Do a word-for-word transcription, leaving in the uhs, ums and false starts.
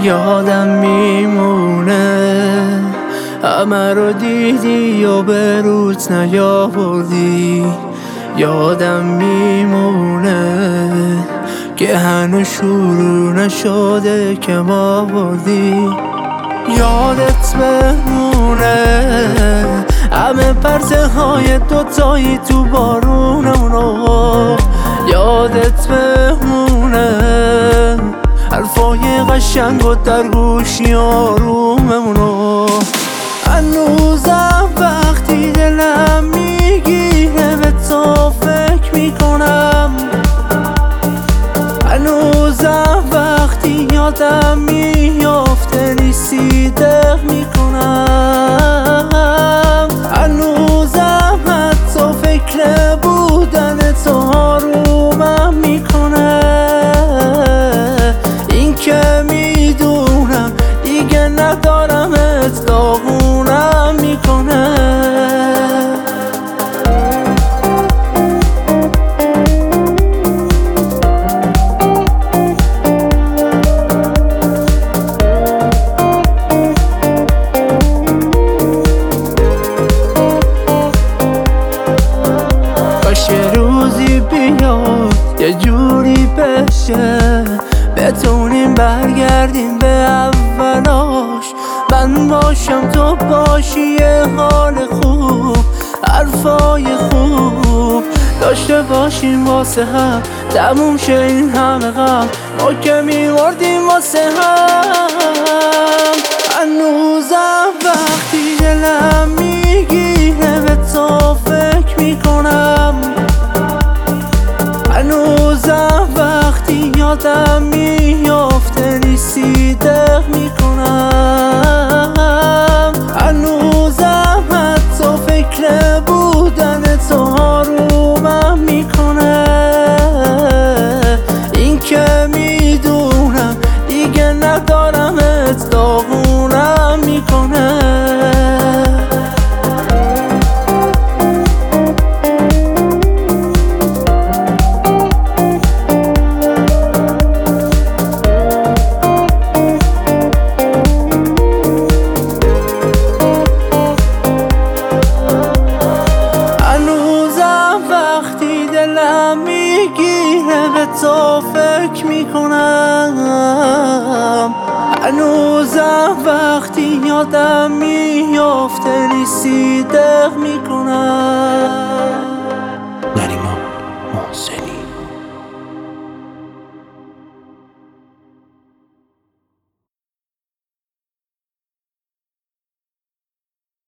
یادم میمونه همه رو دیدی و به روت نیاوردی. یادم میمونه که هنوز شروع نشده که ما بردی. یادت بمونه همه پرسه های دوتایی تو بارونمونو. یادت بمونه حرفای قشنگ و در گوشی آروممونو. هنوزم وقتی دلم میگیره به تو فکر میکنم. هنوزم وقتی یادم میافته نیستی دق میکنم. هنوزم حتی فکر بودن تو آرومم میکنه. این که میدونم دیگه ندارمت داغونم میکنه. یه روزی بیاد یه جوری بشه بتونیم برگردیم به اولاش. من باشم تو باشی یه حال خوب حرفای خوب داشته باشیم واسه هم تموم شه این همه غم ما که میمردیم واسه هم. هنوزم وقتی دلم میگیره به تو فکر میکنم. هنوزم وقتی یادم میافته نیستی دق میکنم. هنوزم حتی فکر بودن تو آرومم میکنه. این که میدونم دیگه ندارمت داغونم میکنه. میگیره به تو فکر میکنم. هنوزم وقتی یادم میافته نیستی دق میکنم. نریمان محسنی